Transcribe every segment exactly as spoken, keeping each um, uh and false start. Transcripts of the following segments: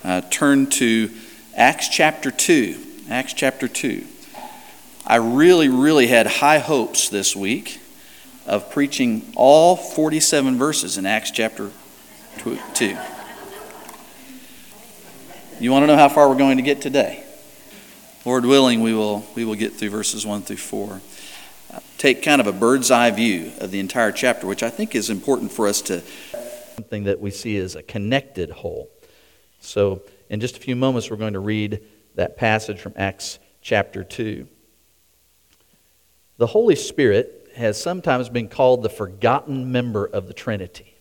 uh, turn to Acts chapter two. Acts chapter two. I really, really had high hopes this week of preaching all forty-seven verses in Acts chapter two. You want to know how far we're going to get today? Lord willing, we will we will get through verses one through four. Uh, take kind of a bird's eye view of the entire chapter, which I think is important for us to... Something that we see as a connected whole. So in just a few moments, we're going to read that passage from Acts chapter two. The Holy Spirit has sometimes been called the forgotten member of the Trinity.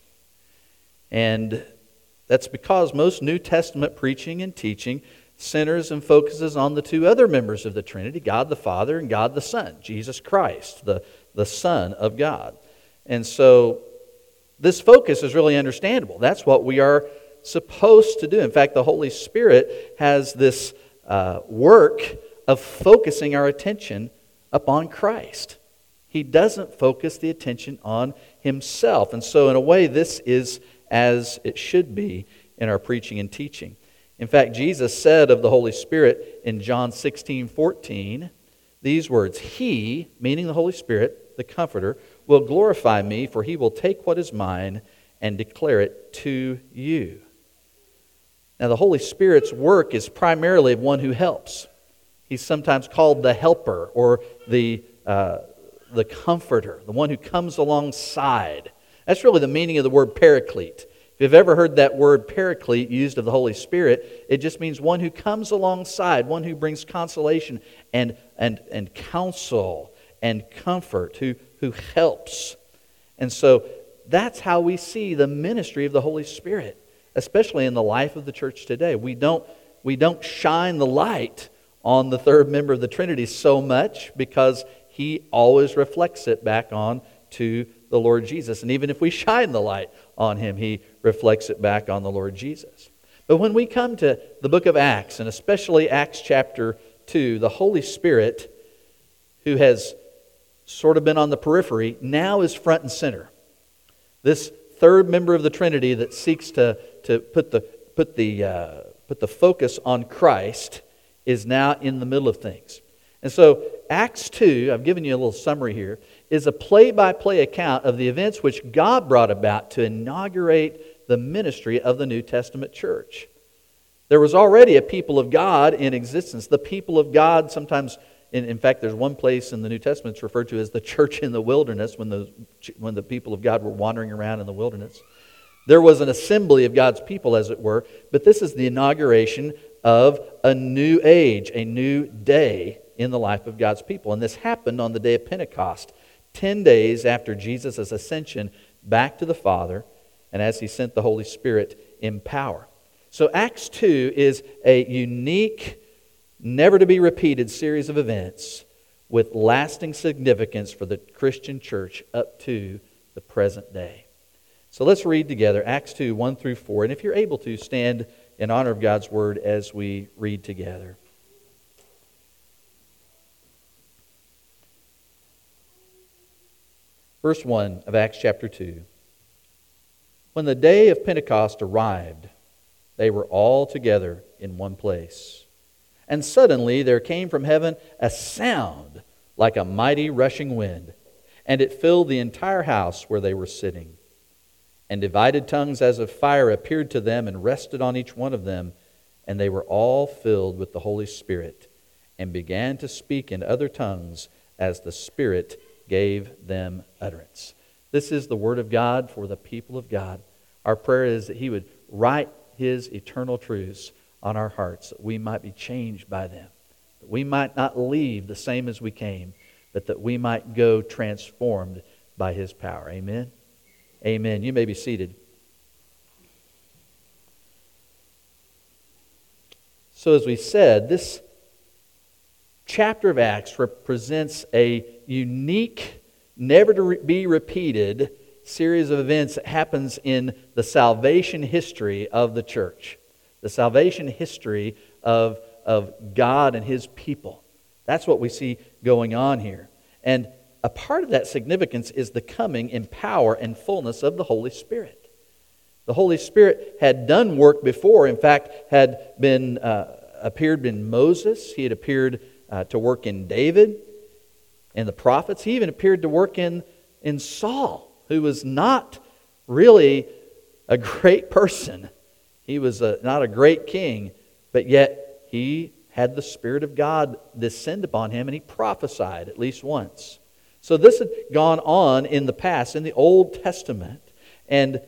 And that's because most New Testament preaching and teaching centers and focuses on the two other members of the Trinity, God the Father and God the Son, Jesus Christ, the, the Son of God. And so this focus is really understandable. That's what we are supposed to do. In fact, the Holy Spirit has this uh, work of focusing our attention upon Christ. He doesn't focus the attention on Himself. And so in a way, this is as it should be in our preaching and teaching. In fact, Jesus said of the Holy Spirit in John sixteen fourteen, these words, He, meaning the Holy Spirit, the Comforter, will glorify me, for He will take what is mine and declare it to you. Now, the Holy Spirit's work is primarily of one who helps. He's sometimes called the helper or the, uh, the comforter, the one who comes alongside. That's really the meaning of the word paraclete. If you've ever heard that word paraclete used of the Holy Spirit, it just means one who comes alongside, one who brings consolation and, and, and counsel and comfort, who, who helps. And so that's how we see the ministry of the Holy Spirit, especially in the life of the church today. We don't, we don't shine the light on the third member of the Trinity so much because He always reflects it back on to the Lord Jesus. And even if we shine the light on Him, He reflects it back on the Lord Jesus. But when we come to the book of Acts, and especially Acts chapter two, the Holy Spirit, who has sort of been on the periphery, now is front and center. This third member of the Trinity that seeks to, to put the put the uh, put the focus on Christ is now in the middle of things. And so Acts two, I've given you a little summary here, is a play-by-play account of the events which God brought about to inaugurate the ministry of the New Testament church. There was already a people of God in existence. The people of God sometimes, in, in fact, there's one place in the New Testament it's referred to as the church in the wilderness, when the, when the people of God were wandering around in the wilderness. There was an assembly of God's people, as it were, but this is the inauguration of a new age, a new day in the life of God's people. And this happened on the day of Pentecost, ten days after Jesus' ascension back to the Father, and as He sent the Holy Spirit in power. So Acts two is a unique, never-to-be-repeated series of events with lasting significance for the Christian church up to the present day. So let's read together Acts two, one through four. And if you're able to, stand in honor of God's Word as we read together. Verse one of Acts chapter two. When the day of Pentecost arrived, they were all together in one place. And suddenly there came from heaven a sound like a mighty rushing wind, and it filled the entire house where they were sitting. And divided tongues as of fire appeared to them and rested on each one of them, and they were all filled with the Holy Spirit, and began to speak in other tongues as the Spirit gave them utterance. This is the Word of God for the people of God. Our prayer is that He would write His eternal truths on our hearts, that we might be changed by them, that we might not leave the same as we came, but that we might go transformed by His power. Amen? Amen. You may be seated. So as we said, this chapter of Acts represents a unique, never-to-be-repeated series of events that happens in the salvation history of the church. The salvation history of, of God and His people. That's what we see going on here. And a part of that significance is the coming in power and fullness of the Holy Spirit. The Holy Spirit had done work before. In fact, had been uh, appeared in Moses. He had appeared uh, to work in David and the prophets. He even appeared to work in, in Saul, who was not really a great person. He was a, not a great king, but yet he had the Spirit of God descend upon him, and he prophesied at least once. So this had gone on in the past, in the Old Testament, and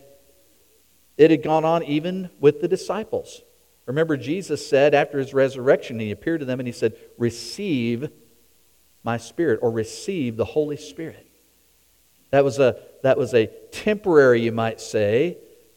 it had gone on even with the disciples. Remember, Jesus said after his resurrection, he appeared to them and he said, "Receive my Spirit," or receive the Holy Spirit. That was a, that was a temporary, you might say,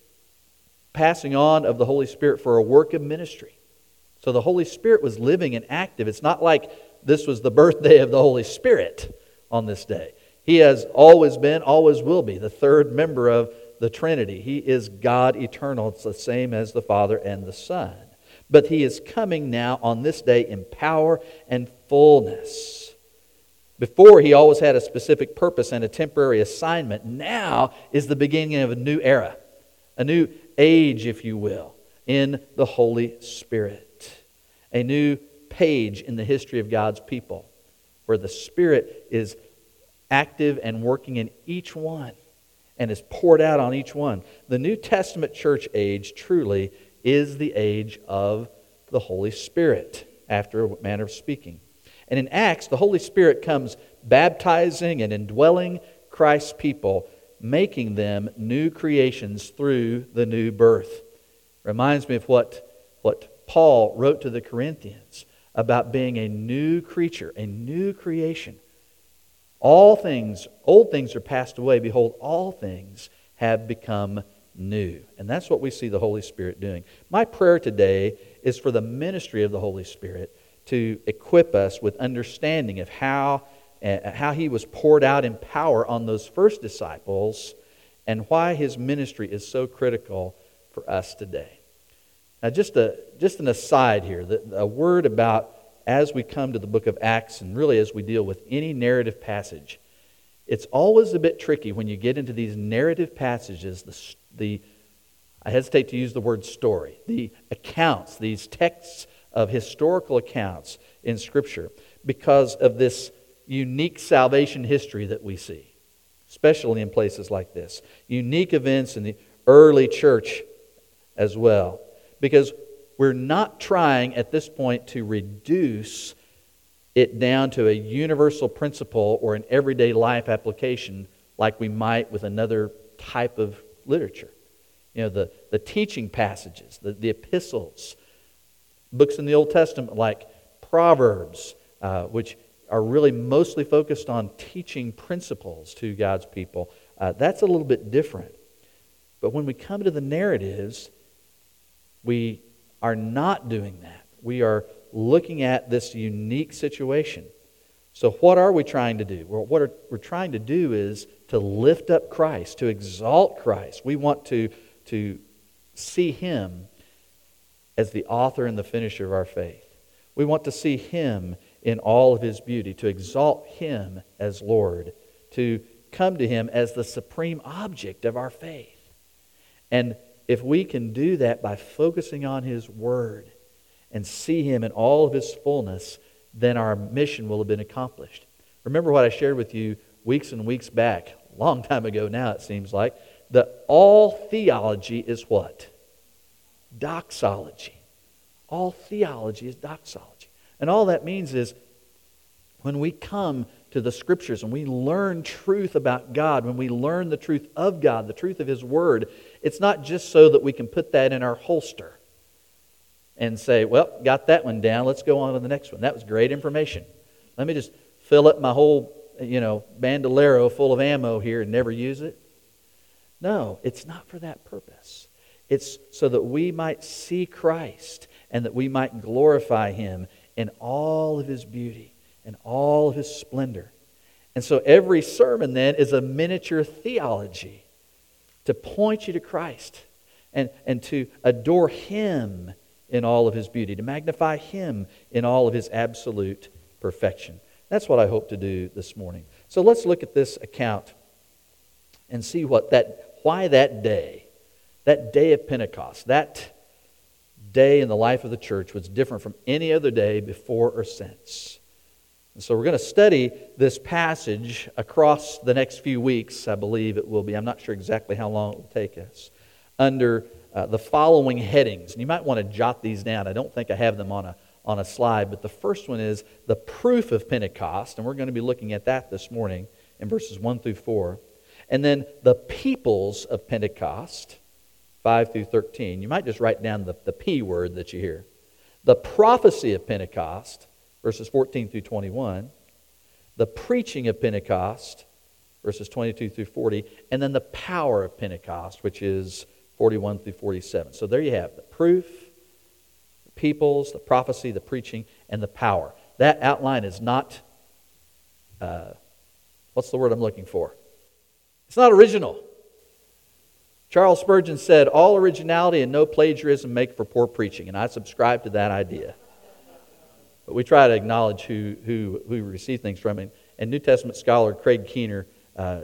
passing on of the Holy Spirit for a work of ministry. So the Holy Spirit was living and active. It's not like this was the birthday of the Holy Spirit on this day. He has always been, always will be, the third member of the Trinity. He is God eternal. It's the same as the Father and the Son. But He is coming now on this day in power and fullness. Before, He always had a specific purpose and a temporary assignment. Now is the beginning of a new era, a new age, if you will, in the Holy Spirit. A new page in the history of God's people, where the Spirit is active and working in each one and is poured out on each one. The New Testament church age truly is the age of the Holy Spirit, after a manner of speaking. And in Acts, the Holy Spirit comes baptizing and indwelling Christ's people, making them new creations through the new birth. Reminds me of what, what Paul wrote to the Corinthians about being a new creature, a new creation. All things, old things are passed away. Behold, all things have become new. And that's what we see the Holy Spirit doing. My prayer today is for the ministry of the Holy Spirit to equip us with understanding of how, uh, how He was poured out in power on those first disciples and why His ministry is so critical for us today. Now, just a just an aside here, the, a word about as we come to the book of Acts and really as we deal with any narrative passage, it's always a bit tricky when you get into these narrative passages, the, the I hesitate to use the word story, the accounts, these texts of historical accounts in Scripture, because of this unique salvation history that we see, especially in places like this. Unique events in the early church as well. Because we're not trying at this point to reduce it down to a universal principle or an everyday life application like we might with another type of literature. You know, the, the teaching passages, the, the epistles, books in the Old Testament like Proverbs, uh, which are really mostly focused on teaching principles to God's people. Uh, that's a little bit different. But when we come to the narratives, we are not doing that. We are looking at this unique situation. So what are we trying to do? Well, what are, we're trying to do is to lift up Christ, to exalt Christ. We want to, to see Him as the author and the finisher of our faith. We want to see Him in all of His beauty, to exalt Him as Lord, to come to Him as the supreme object of our faith. And if we can do that by focusing on His Word and see Him in all of His fullness, then our mission will have been accomplished. Remember what I shared with you weeks and weeks back, a long time ago now it seems like, that all theology is what? Doxology. All theology is doxology. And all that means is when we come to the Scriptures and we learn truth about God, when we learn the truth of God, the truth of His Word, it's not just so that we can put that in our holster and say, well, got that one down, let's go on to the next one. That was great information. Let me just fill up my whole, you know, bandolero full of ammo here and never use it. No, it's not for that purpose. It's so that we might see Christ and that we might glorify Him in all of His beauty and all of His splendor. And so every sermon then is a miniature theology to point you to Christ and, and to adore Him in all of His beauty, to magnify Him in all of His absolute perfection. That's what I hope to do this morning. So let's look at this account and see what that, why that day That day of Pentecost, that day in the life of the church was different from any other day before or since. And so we're going to study this passage across the next few weeks, I believe it will be. I'm not sure exactly how long it will take us. Under uh, the following headings. And you might want to jot these down. I don't think I have them on a, on a slide. But the first one is the proof of Pentecost. And we're going to be looking at that this morning in verses one through four. And then the peoples of Pentecost, five through thirteen. You might just write down the, the P word that you hear. The prophecy of Pentecost, verses fourteen through twenty-one. The preaching of Pentecost, verses twenty-two through forty. And then the power of Pentecost, which is forty-one through forty-seven. So there you have the proof, the peoples, the prophecy, the preaching, and the power. That outline is not, uh, what's the word I'm looking for? It's not original. Charles Spurgeon said, all originality and no plagiarism make for poor preaching. And I subscribe to that idea. But we try to acknowledge who, who, who we receive things from. And, and New Testament scholar Craig Keener uh,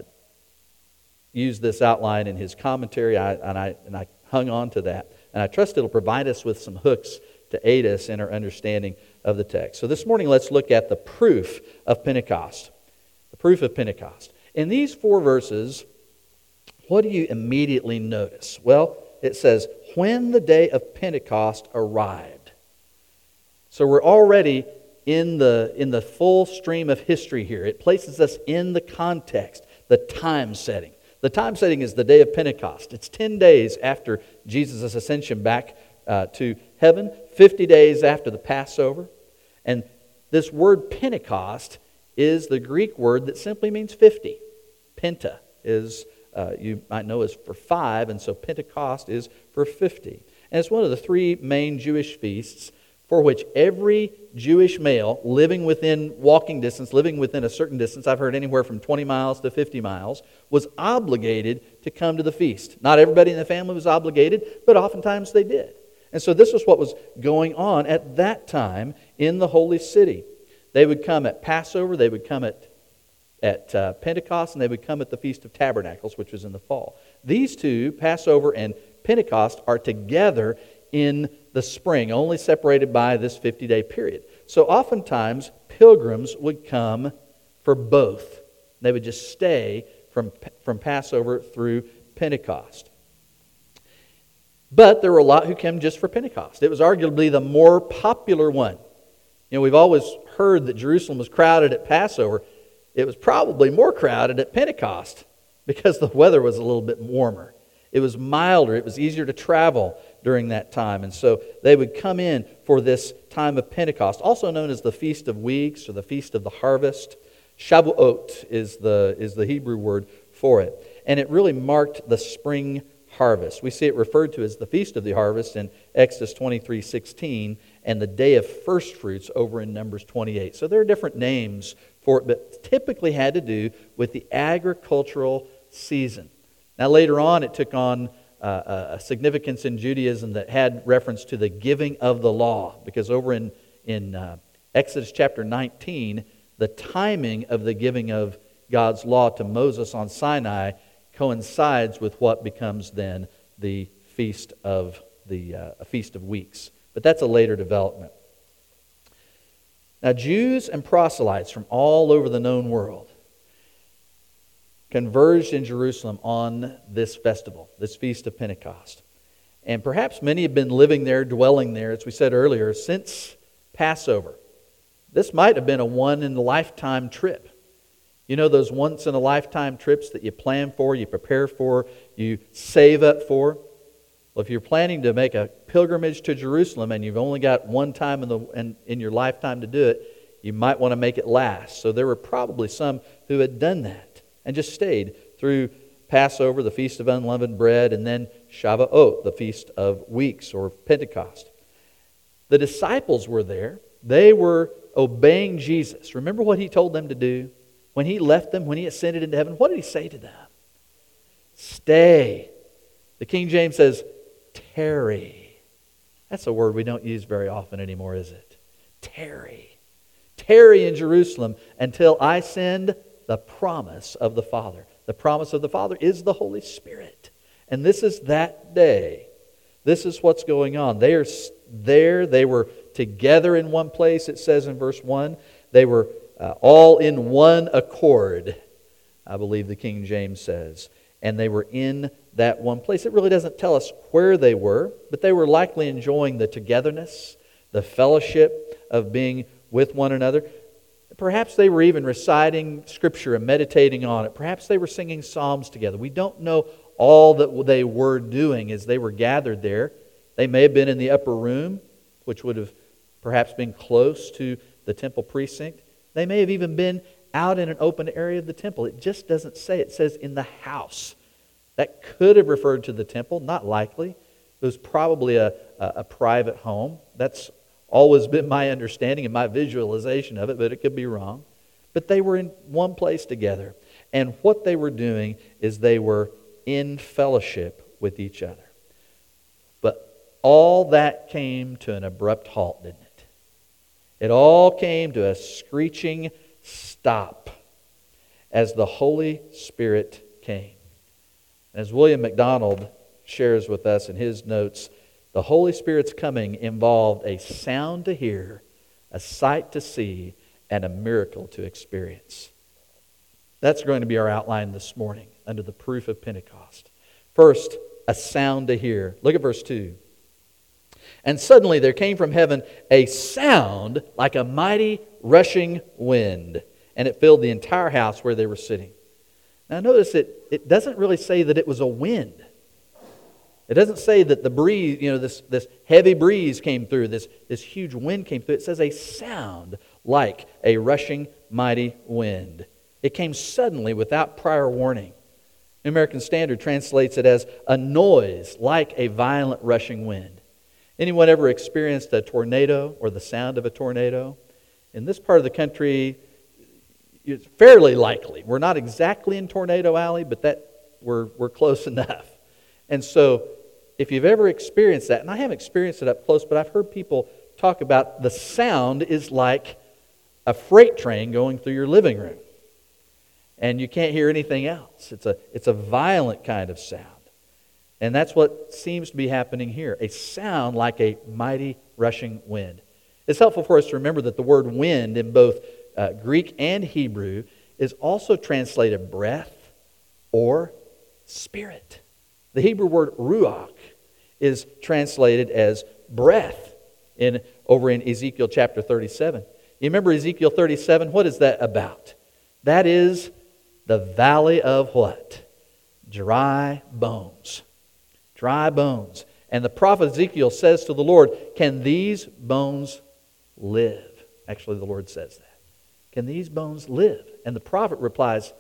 used this outline in his commentary, I, and, I, and I hung on to that. And I trust it'll provide us with some hooks to aid us in our understanding of the text. So this morning, let's look at the proof of Pentecost. The proof of Pentecost. In these four verses, what do you immediately notice? Well, it says, when the day of Pentecost arrived. So we're already in the, in the full stream of history here. It places us in the context, the time setting. The time setting is the day of Pentecost. It's ten days after Jesus' ascension back uh, to heaven, fifty days after the Passover. And this word Pentecost is the Greek word that simply means fifty. Penta is, uh, you might know, is for five, and so Pentecost is for fifty. And it's one of the three main Jewish feasts for which every Jewish male living within walking distance, living within a certain distance, I've heard anywhere from twenty miles to fifty miles, was obligated to come to the feast. Not everybody in the family was obligated, but oftentimes they did. And so this was what was going on at that time in the holy city. They would come at Passover, they would come at, at uh, Pentecost, and they would come at the Feast of Tabernacles, which was in the fall. These two, Passover and Pentecost, are together in the spring, only separated by this fifty-day period. So oftentimes, pilgrims would come for both. They would just stay from, from Passover through Pentecost. But there were a lot who came just for Pentecost. It was arguably the more popular one. You know, we've always heard that Jerusalem was crowded at Passover. It was probably more crowded at Pentecost because the weather was a little bit warmer. It was milder. It was easier to travel during that time. And so they would come in for this time of Pentecost, also known as the Feast of Weeks or the Feast of the Harvest. Shavuot is the, is the Hebrew word for it. And it really marked the spring harvest. We see it referred to as the Feast of the Harvest in Exodus twenty-three sixteen and the Day of First Fruits over in Numbers twenty-eight. So there are different names for it, but typically had to do with the agricultural season. Now later on it took on uh, a significance in Judaism that had reference to the giving of the law, because over in, in uh, Exodus chapter nineteen, the timing of the giving of God's law to Moses on Sinai coincides with what becomes then the Feast of the uh, a Feast of Weeks. But that's a later development. Now, Jews and proselytes from all over the known world converged in Jerusalem on this festival, this Feast of Pentecost. And perhaps many have been living there, dwelling there, as we said earlier, since Passover. This might have been a one-in-a-lifetime trip. You know those once-in-a-lifetime trips that you plan for, you prepare for, you save up for? Well, if you're planning to make a pilgrimage to Jerusalem and you've only got one time in, the, in, in your lifetime to do it, you might want to make it last. So there were probably some who had done that and just stayed through Passover, the Feast of Unleavened Bread, and then Shavuot, the Feast of Weeks or Pentecost. The disciples were there. They were obeying Jesus. Remember what He told them to do? When He left them, when He ascended into heaven, what did He say to them? Stay. The King James says, tarry. That's a word we don't use very often anymore, is it? Tarry. Tarry in Jerusalem until I send the promise of the Father. The promise of the Father is the Holy Spirit. And this is that day. This is what's going on. They are there. They were together in one place, it says in verse one. They were uh, all in one accord, I believe the King James says. And they were in that one place. It really doesn't tell us where they were, but they were likely enjoying the togetherness, the fellowship of being with one another. Perhaps they were even reciting Scripture and meditating on it. Perhaps they were singing psalms together. We don't know all that they were doing as they were gathered there. They may have been in the upper room, which would have perhaps been close to the temple precinct. They may have even been out in an open area of the temple. It just doesn't say. It says in the house. That could have referred to the temple, not likely. It was probably a, a, a private home. That's always been my understanding and my visualization of it, but it could be wrong. But they were in one place together. And what they were doing is they were in fellowship with each other. But all that came to an abrupt halt, didn't it? It all came to a screeching stop as the Holy Spirit came. As William MacDonald shares with us in his notes, the Holy Spirit's coming involved a sound to hear, a sight to see, and a miracle to experience. That's going to be our outline this morning under the proof of Pentecost. First, a sound to hear. Look at verse two. And suddenly there came from heaven a sound like a mighty rushing wind, and it filled the entire house where they were sitting. Now notice it, it doesn't really say that it was a wind. It doesn't say that the breeze, you know, this, this heavy breeze came through, this, this huge wind came through. It says a sound like a rushing mighty wind. It came suddenly without prior warning. The American Standard translates it as a noise like a violent rushing wind. Anyone ever experienced a tornado or the sound of a tornado? In this part of the country, it's fairly likely. We're not exactly in Tornado Alley, but that we're, we're close enough. And so, if you've ever experienced that, and I haven't experienced it up close, but I've heard people talk about the sound is like a freight train going through your living room. And you can't hear anything else. It's a, it's a violent kind of sound. And that's what seems to be happening here. A sound like a mighty rushing wind. It's helpful for us to remember that the word wind in both uh, Greek and Hebrew is also translated breath or spirit. The Hebrew word ruach is translated as breath in over in Ezekiel chapter thirty-seven. You remember Ezekiel thirty-seven? What is that about? That is the valley of what? Dry bones. Dry bones. And the prophet Ezekiel says to the Lord, can these bones live? Actually, the Lord says that. Can these bones live? And the prophet replies,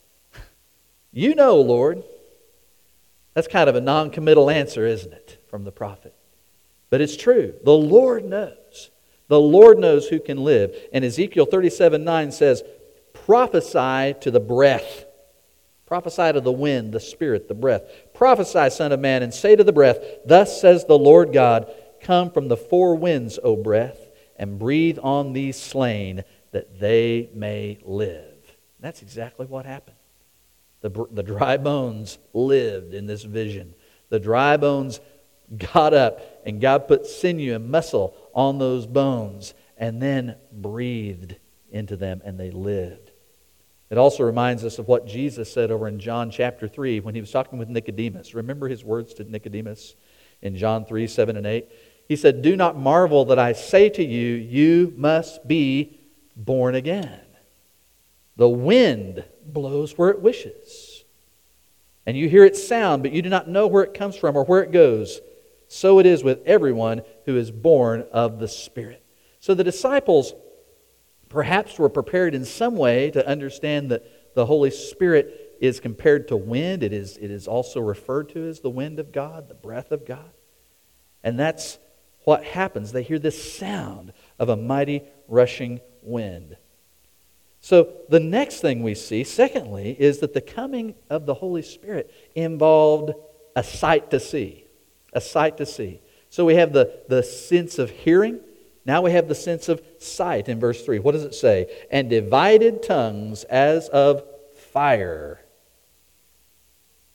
you know, Lord. That's kind of a non-committal answer, isn't it, from the prophet? But it's true. The Lord knows. The Lord knows who can live. And Ezekiel thirty-seven nine says, prophesy to the breath. Prophesy to the wind, the spirit, the breath. Prophesy, son of man, and say to the breath, thus says the Lord God, come from the four winds, O breath, and breathe on these slain, that they may live. That's exactly what happened. The, the dry bones lived in this vision. The dry bones got up, and God put sinew and muscle on those bones, and then breathed into them, and they lived. It also reminds us of what Jesus said over in John chapter three when he was talking with Nicodemus. Remember his words to Nicodemus in John three, seven and eight? He said, do not marvel that I say to you, you must be born again. The wind blows where it wishes, and you hear its sound, but you do not know where it comes from or where it goes. So it is with everyone who is born of the Spirit. So the disciples perhaps were prepared in some way to understand that the Holy Spirit is compared to wind. It is, it is also referred to as the wind of God, the breath of God. And that's what happens. They hear this sound of a mighty rushing wind. So the next thing we see, secondly, is that the coming of the Holy Spirit involved a sight to see. A sight to see. So we have the, the sense of hearing. Now we have the sense of sight in verse three. What does it say? And divided tongues as of fire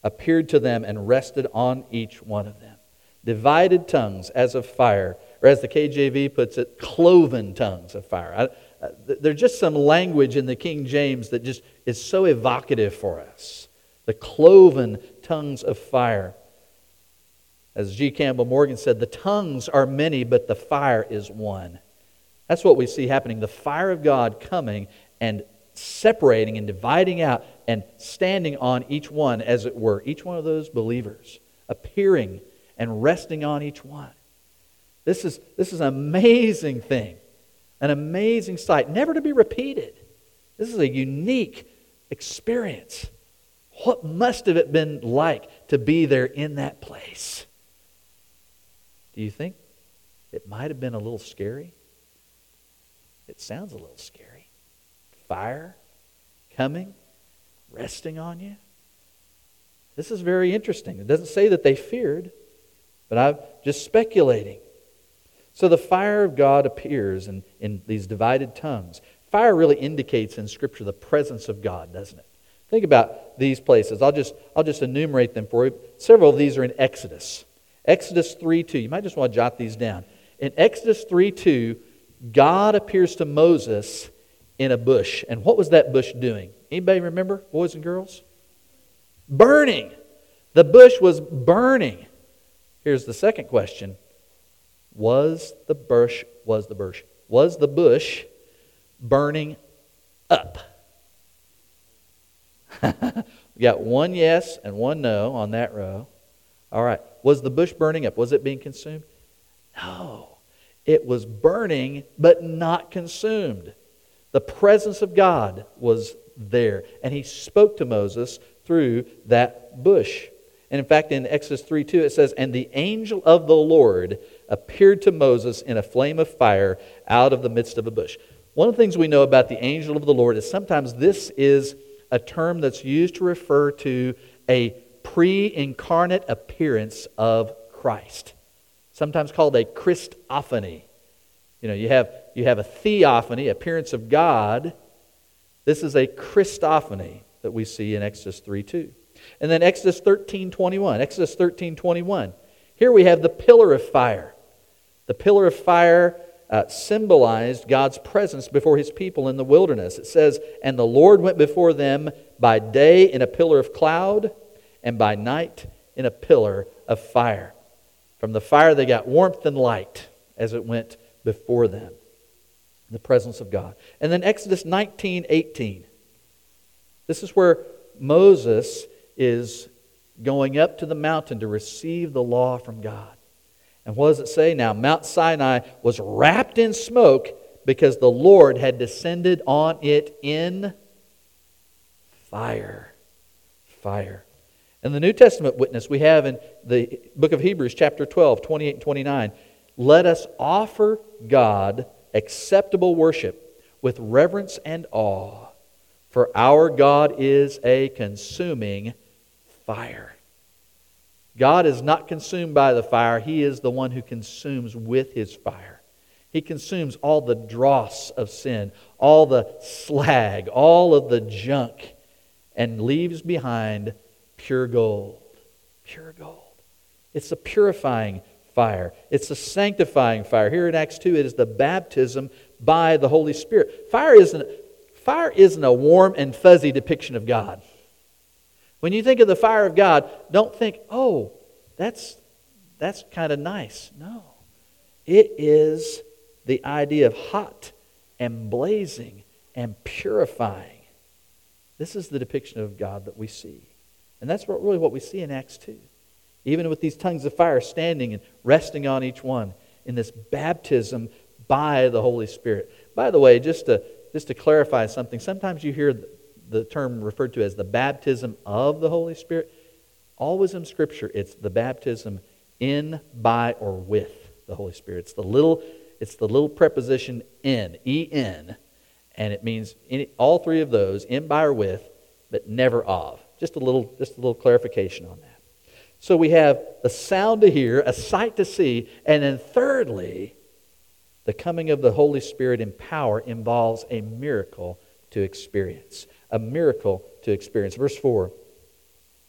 appeared to them and rested on each one of them. Divided tongues as of fire, or as the K J V puts it, cloven tongues of fire. I, I, there's just some language in the King James that just is so evocative for us. The cloven tongues of fire. As G. Campbell Morgan said, the tongues are many, but the fire is one. That's what we see happening. The fire of God coming and separating and dividing out and standing on each one, as it were. Each one of those believers appearing and resting on each one. This is, this is an amazing thing. An amazing sight. Never to be repeated. This is a unique experience. What must have it been like to be there in that place? Do you think it might have been a little scary? It sounds a little scary. Fire coming, resting on you. This is very interesting. It doesn't say that they feared, but I'm just speculating. So the fire of God appears in, in these divided tongues. Fire really indicates in Scripture the presence of God, doesn't it? Think about these places. I'll just, I'll just enumerate them for you. Several of these are in Exodus. Exodus three two. You might just want to jot these down. In Exodus three two, God appears to Moses in a bush. And what was that bush doing? Anybody remember, boys and girls? Burning. The bush was burning. Here's the second question. Was the bush, was the bush, was the bush burning up? We got one yes and one no on that row. All right. Was the bush burning up? Was it being consumed? No. It was burning, but not consumed. The presence of God was there. And He spoke to Moses through that bush. And in fact, in Exodus three two, it says, "And the angel of the Lord appeared to Moses in a flame of fire out of the midst of a bush." One of the things we know about the angel of the Lord is sometimes this is a term that's used to refer to a pre-incarnate appearance of Christ. Sometimes called a Christophany. You know, you have, you have a theophany, appearance of God. This is a Christophany that we see in Exodus three two. And then Exodus thirteen twenty-one. Exodus thirteen twenty-one. Here we have the pillar of fire. The pillar of fire uh, symbolized God's presence before His people in the wilderness. It says, "And the Lord went before them by day in a pillar of cloud, and by night in a pillar of fire." From the fire they got warmth and light as it went before them. The presence of God. And then Exodus nineteen eighteen. This is where Moses is going up to the mountain to receive the law from God. And what does it say? "Now Mount Sinai was wrapped in smoke because the Lord had descended on it in fire." Fire. And the New Testament witness we have in the book of Hebrews chapter twelve, twenty-eight and twenty-nine. "Let us offer God acceptable worship with reverence and awe, for our God is a consuming fire." God is not consumed by the fire. He is the one who consumes with His fire. He consumes all the dross of sin, all the slag, all of the junk, and leaves behind pure gold. Pure gold. It's a purifying fire. It's a sanctifying fire. Here in Acts two, it is the baptism by the Holy Spirit. Fire isn't, fire isn't a warm and fuzzy depiction of God. When you think of the fire of God, don't think, oh, that's, that's kind of nice. No. It is the idea of hot and blazing and purifying. This is the depiction of God that we see. And that's what, really what we see in Acts two. Even with these tongues of fire standing and resting on each one in this baptism by the Holy Spirit. By the way, just to, just to clarify something, sometimes you hear the term referred to as the baptism of the Holy Spirit. Always in Scripture, it's the baptism in, by, or with the Holy Spirit. It's the little, it's the little preposition in, E N, and it means any, all three of those, in, by, or with, but never of. Just a little, just a little clarification on that. So we have the sound to hear, a sight to see, and then thirdly, the coming of the Holy Spirit in power involves a miracle to experience. A miracle to experience. Verse four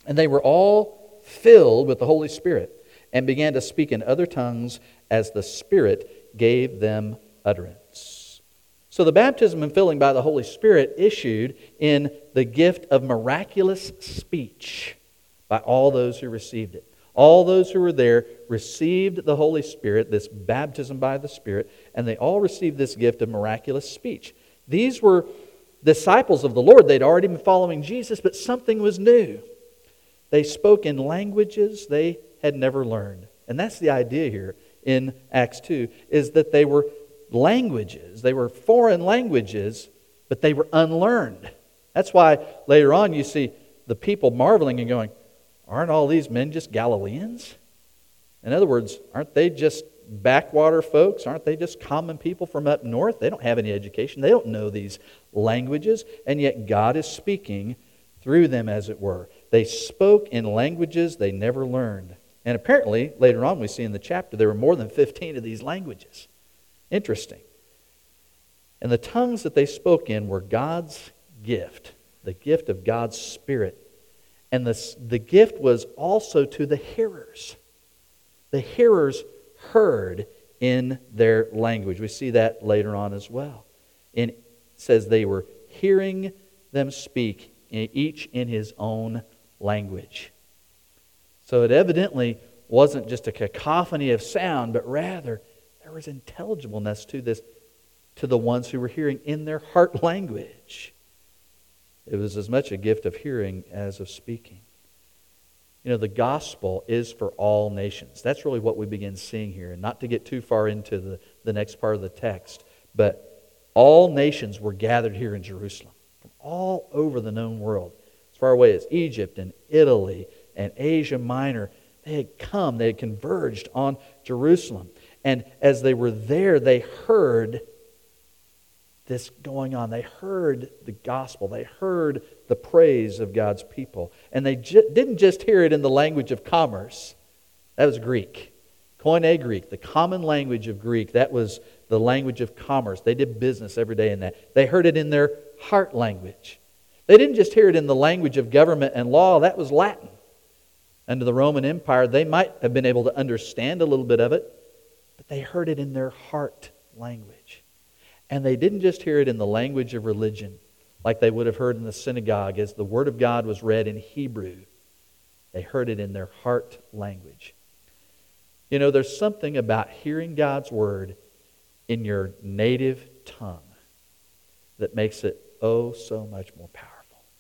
And they were all filled with the Holy Spirit and began to speak in other tongues as the Spirit gave them utterance. So the baptism and filling by the Holy Spirit issued in the gift of miraculous speech by all those who received it. All those who were there received the Holy Spirit, this baptism by the Spirit, and they all received this gift of miraculous speech. These were disciples of the Lord. They'd already been following Jesus, but something was new. They spoke in languages they had never learned. And that's the idea here in Acts two, is that they were languages. They were foreign languages, but they were unlearned. That's why later on you see the people marveling and going, aren't all these men just Galileans? In other words, aren't they just backwater folks? Aren't they just common people from up north? They don't have any education. They don't know these languages. And yet God is speaking through them, as it were. They spoke in languages they never learned. And apparently, later on we see in the chapter, there were more than fifteen of these languages. Interesting. And the tongues that they spoke in were God's gift, the gift of God's Spirit. And the, the gift was also to the hearers. The hearers heard in their language. We see that later on as well. And it says they were hearing them speak, each in his own language. So it evidently wasn't just a cacophony of sound, but rather there was intelligibleness to this, to the ones who were hearing in their heart language. It was as much a gift of hearing as of speaking. You know, the gospel is for all nations. That's really what we begin seeing here. And not to get too far into the, the next part of the text, but all nations were gathered here in Jerusalem from all over the known world. As far away as Egypt and Italy and Asia Minor, they had come, they had converged on Jerusalem. And as they were there, they heard this going on. They heard the gospel. They heard the praise of God's people. And they ju- didn't just hear it in the language of commerce. That was Greek. Koine Greek, the common language of Greek. That was the language of commerce. They did business every day in that. They heard it in their heart language. They didn't just hear it in the language of government and law. That was Latin. Under the Roman Empire, they might have been able to understand a little bit of it, but they heard it in their heart language. And they didn't just hear it in the language of religion, like they would have heard in the synagogue as the Word of God was read in Hebrew. They heard it in their heart language. You know, there's something about hearing God's Word in your native tongue that makes it oh so much more powerful.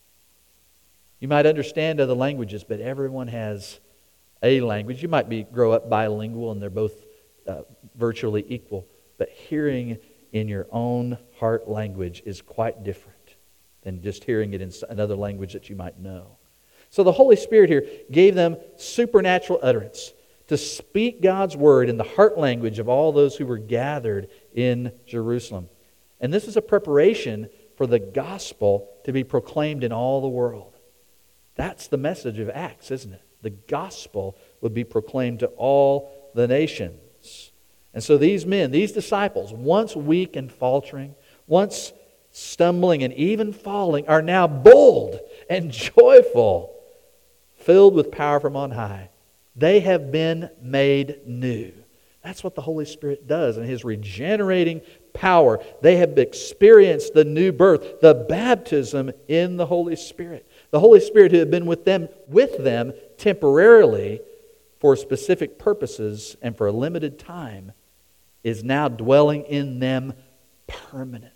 You might understand other languages, but everyone has a language. You might be grow up bilingual and they're both uh, virtually equal, but hearing in your own heart language is quite different than just hearing it in another language that you might know. So the Holy Spirit here gave them supernatural utterance to speak God's word in the heart language of all those who were gathered in Jerusalem. And this is a preparation for the gospel to be proclaimed in all the world. That's the message of Acts, isn't it? The gospel would be proclaimed to all the nations. And so these men, these disciples, once weak and faltering, once stumbling and even falling, are now bold and joyful, filled with power from on high. They have been made new. That's what the Holy Spirit does in His regenerating power. They have experienced the new birth, the baptism in the Holy Spirit. The Holy Spirit who had been with them, with them temporarily for specific purposes and for a limited time is now dwelling in them permanently.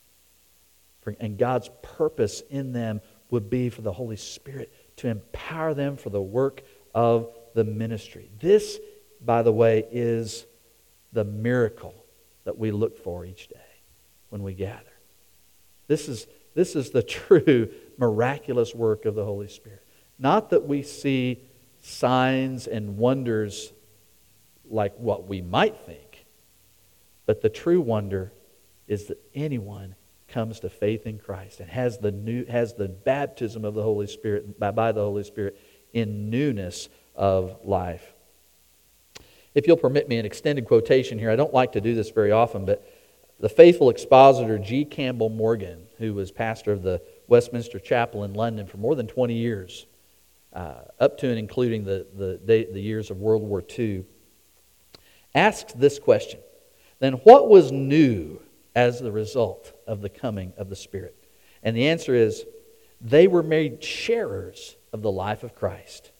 And God's purpose in them would be for the Holy Spirit to empower them for the work of the ministry. This, by the way, is the miracle that we look for each day when we gather. This is, this is the true miraculous work of the Holy Spirit. Not that we see signs and wonders like what we might think, but the true wonder is that anyone comes to faith in Christ and has the new has the baptism of the Holy Spirit by, by the Holy Spirit in newness of life. If you'll permit me an extended quotation here, I don't like to do this very often, but the faithful expositor G. Campbell Morgan, who was pastor of the Westminster Chapel in London for more than twenty years, uh, up to and including the, the, day, the years of World War Two, asked this question. Then what was new as the result of the coming of the Spirit? And the answer is, they were made sharers of the life of Christ.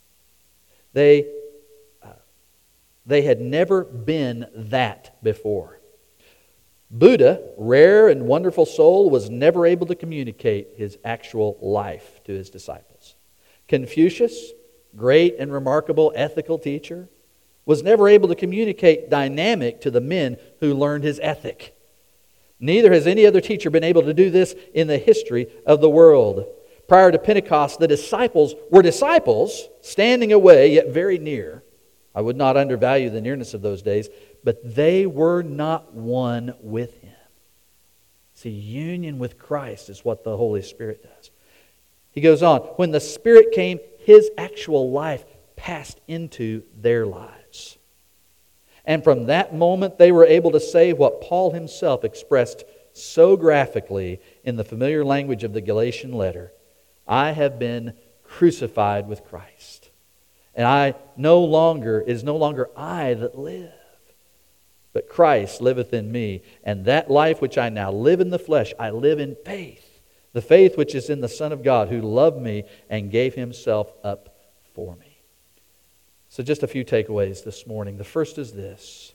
They, uh, they had never been that before. Buddha, rare and wonderful soul, was never able to communicate his actual life to his disciples. Confucius, great and remarkable ethical teacher, was never able to communicate dynamic to the men who learned his ethic. Neither has any other teacher been able to do this in the history of the world. Prior to Pentecost, the disciples were disciples, standing away yet very near. I would not undervalue the nearness of those days, but they were not one with Him. See, union with Christ is what the Holy Spirit does. He goes on, when the Spirit came, His actual life passed into their lives. And from that moment, they were able to say what Paul himself expressed so graphically in the familiar language of the Galatian letter. I have been crucified with Christ. And I no longer, it is no longer I that live, but Christ liveth in me. And that life which I now live in the flesh, I live in faith. The faith which is in the Son of God, who loved me and gave Himself up for me. So just a few takeaways this morning. The first is this.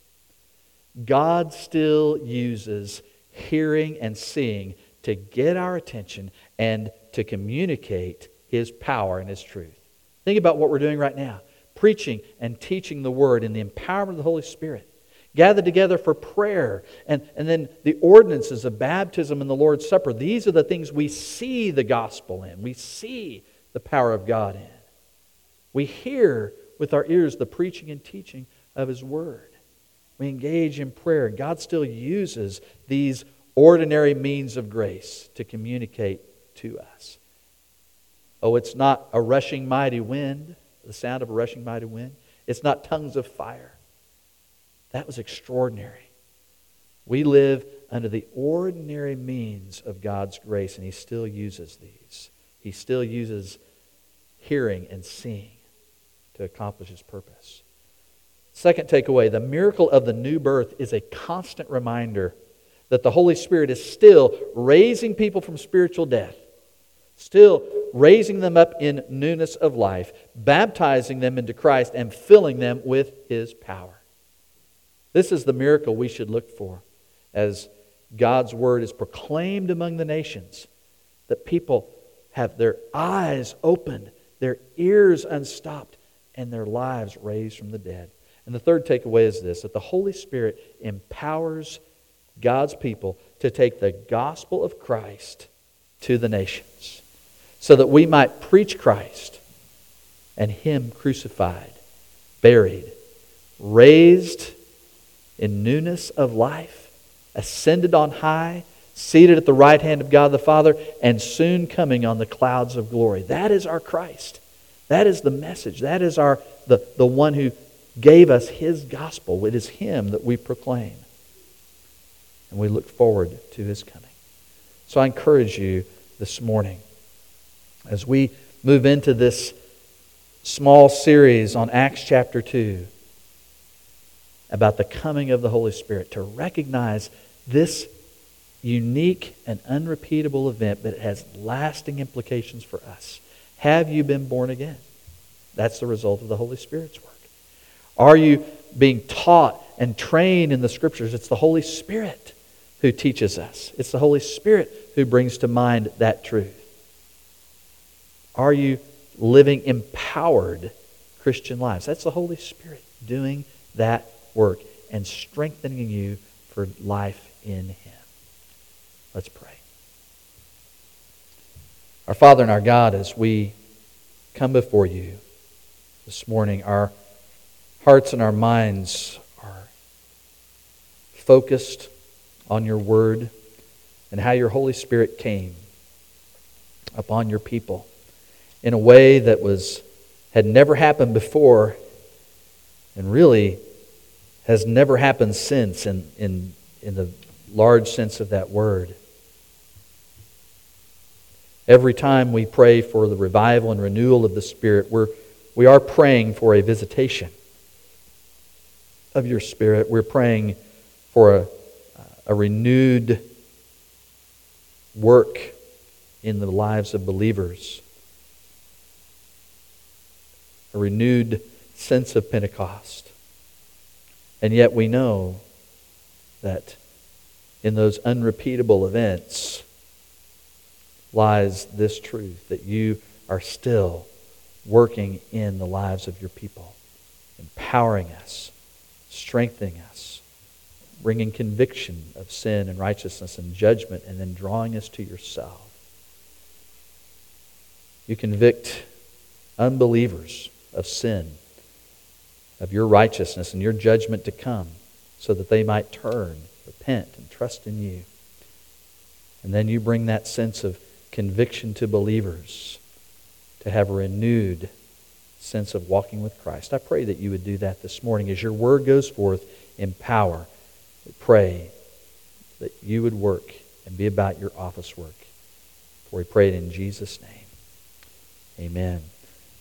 God still uses hearing and seeing to get our attention and to communicate His power and His truth. Think about what we're doing right now. Preaching and teaching the Word in the empowerment of the Holy Spirit. Gathered together for prayer. And, and then the ordinances of baptism and the Lord's Supper. These are the things we see the gospel in. We see the power of God in. We hear with our ears the preaching and teaching of His Word. We engage in prayer. God still uses these ordinary means of grace to communicate to us. Oh, it's not a rushing mighty wind, the sound of a rushing mighty wind. It's not tongues of fire. That was extraordinary. We live under the ordinary means of God's grace, and He still uses these. He still uses hearing and seeing to accomplish His purpose. Second takeaway, the miracle of the new birth is a constant reminder that the Holy Spirit is still raising people from spiritual death, still raising them up in newness of life, baptizing them into Christ, and filling them with His power. This is the miracle we should look for as God's Word is proclaimed among the nations, that people have their eyes opened, their ears unstopped, and their lives raised from the dead. And the third takeaway is this, that the Holy Spirit empowers God's people to take the gospel of Christ to the nations, so that we might preach Christ and Him crucified, buried, raised in newness of life, ascended on high, seated at the right hand of God the Father, and soon coming on the clouds of glory. That is our Christ. That is the message. That is our the, the one who gave us His gospel. It is Him that we proclaim. And we look forward to His coming. So I encourage you this morning, as we move into this small series on Acts chapter two, about the coming of the Holy Spirit, to recognize this unique and unrepeatable event, but it has lasting implications for us. Have you been born again? That's the result of the Holy Spirit's work. Are you being taught and trained in the Scriptures? It's the Holy Spirit who teaches us. It's the Holy Spirit who brings to mind that truth. Are you living empowered Christian lives? That's the Holy Spirit doing that work and strengthening you for life in Him. Let's pray. Our Father and our God, as we come before You this morning, our hearts and our minds are focused on Your Word and how Your Holy Spirit came upon Your people in a way that was had never happened before, and really has never happened since in, in, in the large sense of that word. Every time we pray for the revival and renewal of the Spirit, we're, we are praying for a visitation of your Spirit. We're praying for a, a renewed work in the lives of believers. A renewed sense of Pentecost. And yet we know that in those unrepeatable events lies this truth, that you are still working in the lives of your people, empowering us, strengthening us, bringing conviction of sin and righteousness and judgment, and then drawing us to yourself. You convict unbelievers of sin, of your righteousness and your judgment to come, so that they might turn, repent, and trust in you. And then you bring that sense of conviction to believers to have a renewed sense of walking with Christ. I pray that you would do that this morning. As your word goes forth in power, we pray that you would work and be about your office work. For we pray it in Jesus' name. Amen.